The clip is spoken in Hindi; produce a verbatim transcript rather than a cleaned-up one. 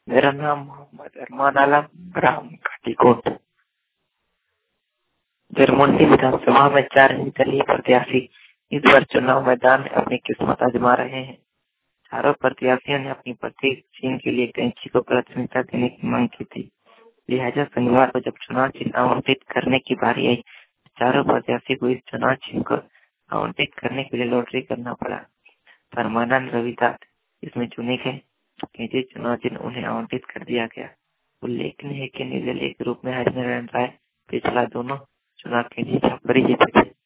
मेरा नाम मोहम्मद अरमान आलम, ग्राम काटीकोट। जरमुंडी विधानसभा में चार निर्दलीय प्रत्याशी इस बार चुनाव मैदान में अपनी किस्मत आजमा रहे हैं। चारों प्रत्याशियों ने अपनी प्रतीक चिन्ह के लिए कैंची को प्राथमिकता देने की मांग की थी। लिहाजा शनिवार को जब चुनाव चिन्ह आवंटित करने की बारी आई, चारों प्रत्याशी को इस चुनाव चिन्ह को आवंटित करने के लिए लॉटरी करना पड़ा। परमानंद रविदास इसमें चुने गए। कैंची चुनाव चिन्ह उन्हें आवंटित कर दिया गया। उल्लेखनीय है कि निर्दलीय के रूप में हरिनारायण राय पिछला दोनों चुनाव कैंची छाप पर ही जीते थे।